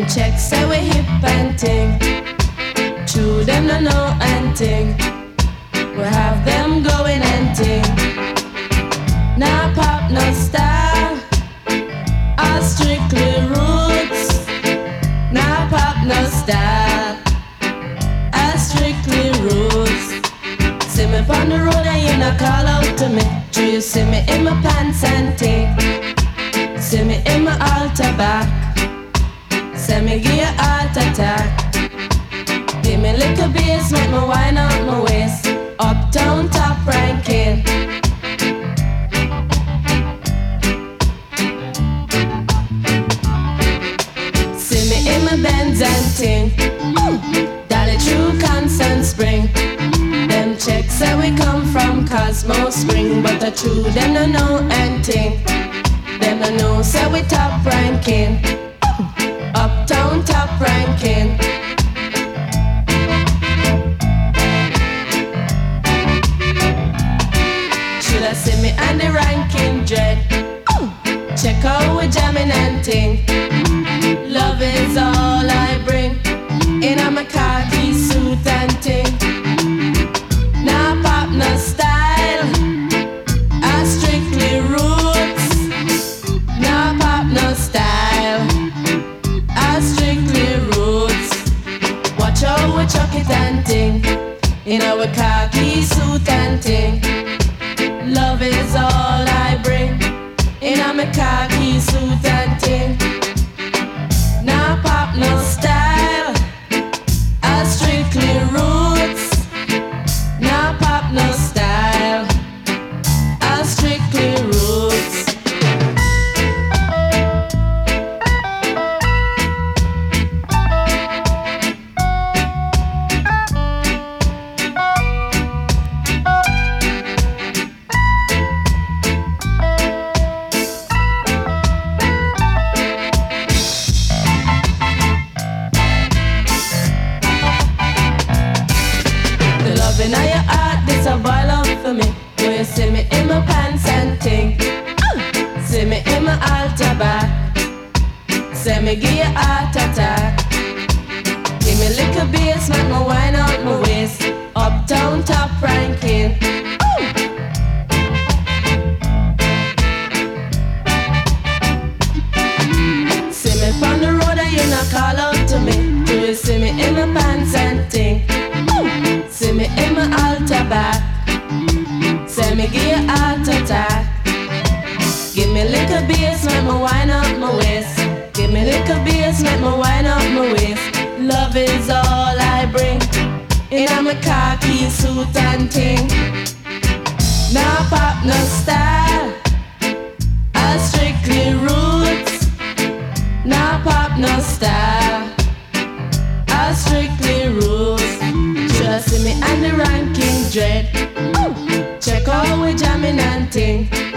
Check say we hip and ting. True them no know and ting. We have them going and ting. Nah pop no style, all strictly roots. Nah pop no style, all strictly roots. See me on the road and you not call out to me. Do you see me in my pants and ting? See me in my altar back. Say me give you heart attack. Give me little bass, make me wind out my waist. Uptown top ranking. See me in my Benz and ting. Dolly true Constant Spring. Them checks say we come from Cosmo Spring, but the true them no know and ting. Them no know say we top ranking. Uptown top ranking. Should I see me and the ranking dread? Check out we jamming and ting. Love is all I bring. In a my khaki suit and ting. Nah pop no style, I strictly roots. Nah pop no style, I strictly roots. Watch how we chuck it and ting. In our khaki suit and ting. Love is all I bring. In a my khaki suit and ting. Nah pop no style, I strictly roots. Nah pop no style, I strictly roots. In your heart, this a boil up for me. When you see me in my pants and ting. See me in my altar back. Say me give you heart attack. Give me little bass, make me wind out my waist. Uptown top ranking. See me from the road and you not call out to me. Do you see me in my pants and ting? See me in my altar back. Say me give you heart attack. Give me little bass, make me wind up my waist. Give me little bass, make me wind up my waist. Love is all I bring. In a my khaki suit and ting. Nah pop no style, I strictly roots. Nah pop no style, I strictly roots. See me and the ranking dread. Check out we jamming and ting.